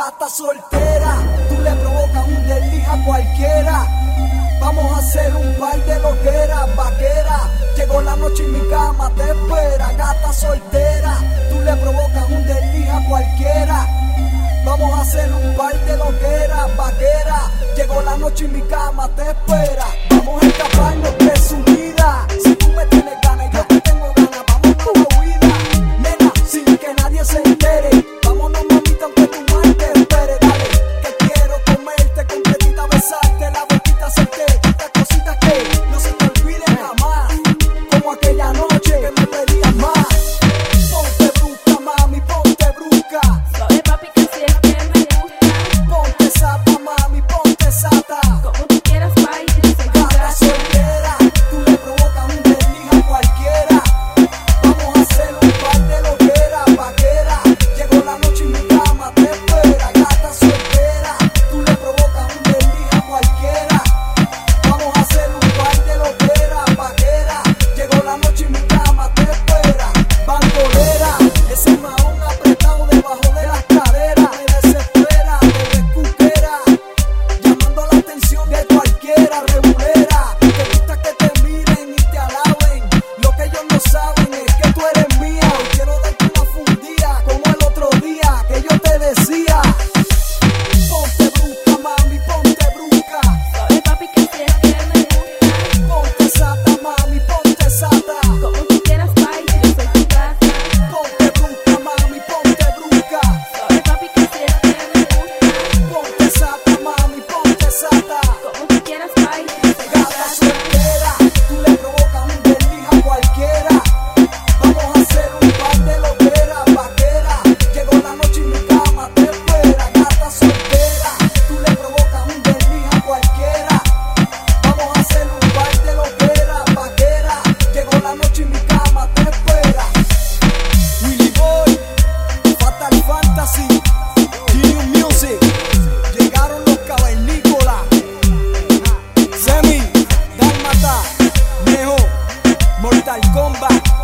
gata soltera, tú le provocas un desliz a cualquiera. Vamos a hacer un par de loqueras, vaquera. Llegó la noche y mi cama te espera. Gata soltera, tú le provocas un desliz a cualquiera. Vamos a hacer un par de loqueras, vaquera. Llegó la noche y mi cama te espera. Vamos a escaparnos de su vida. Si tú me tienes ganas y yo te tengo ganas, vámonos a la huida. Nena, sin que nadie se entere. Vámonos, mamita, aunque tu madre te espere. Dale, que quiero comerte completita, besarte la boquita, hacerte estas cositas que no se te olviden jamás. Como aquella noche que me pedías más. Ponte brusca, mami, ponte brusca. Suave, papi, que si es que me gusta. Ponte sata, mami, ponte sata. Como tú quieras, baile, se Gata soltera, tú le provocas un desliz a cualquiera. Vamos a hacer un par de loqueras, vaquera. Llegó la noche y mi cama te espera. Gata soltera, tú le provocas un desliz a cualquiera. Vamos a hacer un par de loqueras, vaquera. Llegó la noche y mi cama te espera. Bandolera, ese mahón apretado debajo de las caderas. Me desespera, me descuquera, llamando la atención de cualquiera. Regulera, te gusta que te miren y te alaben. Lo que ellos no saben es que tú eres mía. Hoy quiero darte una fundida como el otro día que yo te decía. Ponte brusca, mami, ponte brusca. Suave, papi, que si es que me gusta. Ponte sata, mami, ponte sata. Como tú quieras, baile, soy tu gata. Ponte brusca, mami, ponte brusca. Suave, papi, que si es que me gusta. Ponte sata, mami, ponte sata. Como tú quieras, baile, soy tu Gata gata. soltera, tú le provocas un desliz a cualquiera. Vamos a hacer un par de loqueras, vaquera. Llegó la noche y mi cama te espera. Gata soltera, tú le provocas un desliz a cualquiera. Vamos a hacer un par de loqueras, vaquera. Llegó la noche y mi cama te espera. Willy Boy, Fatal Fantasy, Genius Music. Llegaron los cavernícolas. Semi, Dálmata, Nejo, Mortal Kombat.